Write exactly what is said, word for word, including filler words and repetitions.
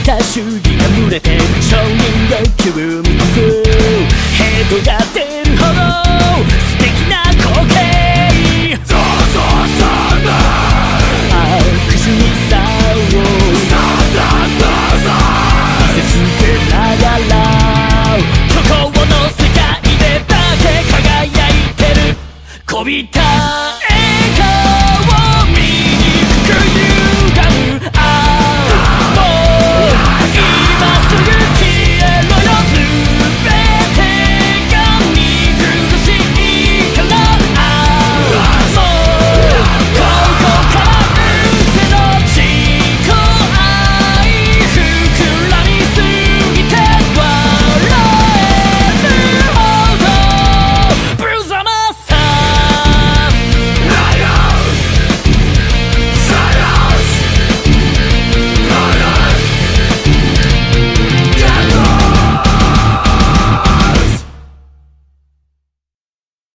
者主義が群れて承認欲求を満たすヘドが出るほど素敵な光景ゾゾゾゾ悪趣味さを見せつけながら虚構の世界でだけ輝いてるこびた